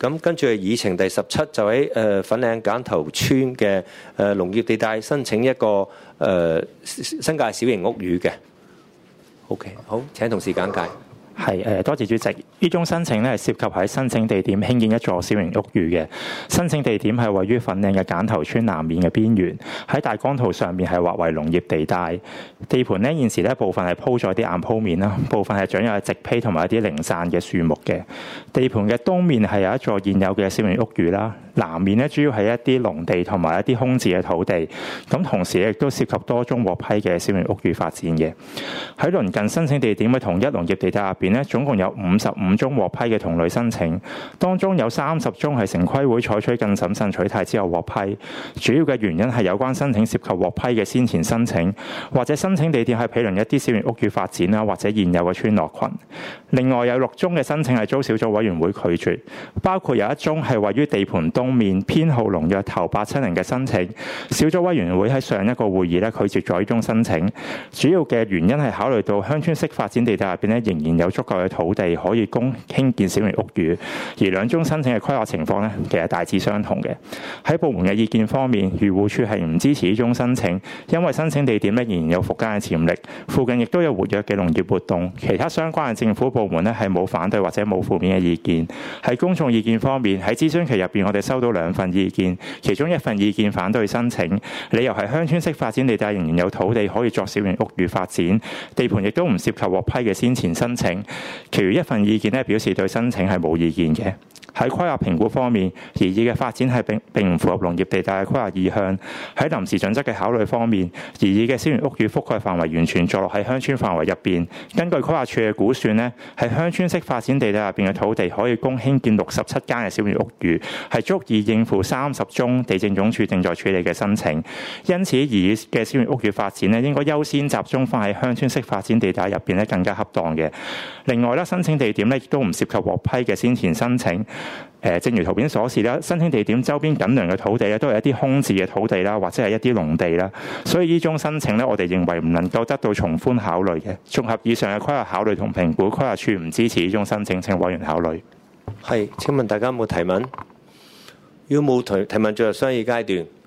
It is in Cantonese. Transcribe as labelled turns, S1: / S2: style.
S1: 咁跟住議程第17就喺粉嶺簡頭村嘅農業地帶申請一個新界小型屋宇嘅。OK， 好，請同事簡介。
S2: 多謝主席。呢宗申請咧係涉及喺申請地點興建一座小型屋宇嘅。申請地點係位於粉嶺嘅簡頭村南面嘅邊緣，喺大綱圖上面係劃為農業地帶。地盤咧現時咧部分係鋪咗啲硬鋪面啦，部分係長有植被同埋一啲零散嘅樹木嘅。地盤嘅東面係有一座現有嘅小型屋宇啦，南面咧主要係一啲農地同埋一啲空置嘅土地。咁同時亦都涉及多宗獲批嘅小型屋宇發展嘅。喺鄰近申請地點嘅同一農業地帶入邊咧，總共有55宗獲批嘅同類申請，當中有30宗係城規會採取更審慎取態之後獲批。主要嘅原因係有關申請涉及獲批嘅先前申請，或者申請地點係毗鄰一啲小型屋宇發展啦，或者現有嘅村落群。另外有6宗嘅申請係遭小組委員會拒絕，包括有1宗係位於地盤東面編號農約頭870嘅申請，小組委員會喺上一個會議咧拒絕咗呢宗申請。主要嘅原因係考慮到鄉村式發展地帶入邊咧仍然有足夠嘅土地可以供興建小型屋宇，而2宗申請嘅規劃情況咧其實大致相同嘅。喺部門嘅意見方面，漁護署係唔支持呢宗申請，因為申請地點咧仍然有復耕嘅潛力，附近亦都有活躍嘅農業活動。其他相關嘅政府部門咧係冇反對或者冇負面嘅意見。喺公眾意見方面，喺諮詢期入邊，我哋收到2份意見，其中1份意見反對申請，理由係鄉村式發展地帶仍然有土地可以作小型屋宇發展，地盤亦都唔涉及獲批嘅先前申請。其餘1份意見咧表示對申請係冇意見嘅。喺規劃評估方面，擬議嘅發展係並唔符合農業地帶嘅規劃意向。喺臨時準則嘅考慮方面，擬議嘅小型屋宇覆蓋範圍完全坐落喺鄉村範圍入邊。根據規劃署嘅估算咧，喺鄉村式發展地帶入邊嘅土地可以供興建67間嘅小型屋宇，係足以應付30宗地政總署正在處理嘅申請。因此，擬議嘅小型屋宇發展咧應該優先集中翻喺鄉村式發展地帶入邊咧更加恰當嘅。另外咧，申請地點咧亦都唔涉及獲批嘅先前申請。正如圖片所示啦，申請地點周邊緊鄰嘅土地咧，都係一啲空置嘅土地啦，或者係一啲農地啦。所以呢宗申請咧，我哋認為唔能夠得到從寬考慮嘅。綜合以上嘅規劃考慮同評估，規劃署唔支持呢宗申請，請委員考慮。
S1: 係，請問大家有冇提問？要冇提問進入商議階段。